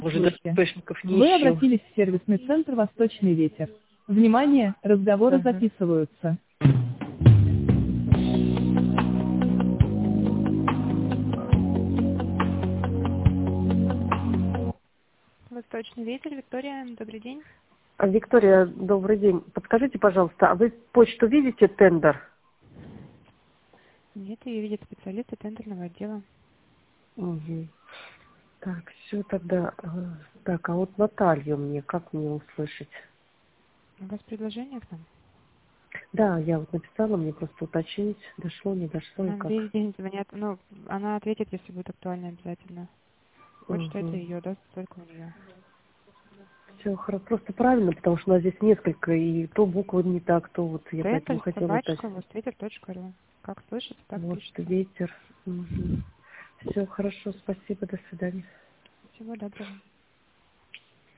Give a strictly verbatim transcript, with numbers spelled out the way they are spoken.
Может, даже Здравствуйте. источников не Вы ищем. обратились в сервисный центр «Восточный ветер». Внимание, разговоры Ага. записываются. Восточный ветер, Виктория, добрый день. А, Виктория, добрый день. Подскажите, пожалуйста, а вы почту видите, тендер? Нет, ее видит специалисты тендерного отдела. Угу. Так, все тогда. э, Так, а вот Наталью мне, как мне услышать? У вас предложение к нам? Да, я вот написала, мне просто уточнить, дошло, не дошло и Нам как. весь день звонят, ну, она ответит, если будет актуально обязательно. Почта это Угу. ее, да, только у нее. Все хорошо, просто правильно, потому что у нас здесь несколько, и то буквы не так, то вот я поэтому Тендер, хотела собачка, уточнить. востветер точка ру. Как слышится, так Вот пишется. ветер. Угу. Все хорошо, спасибо, до свидания. Всего доброго.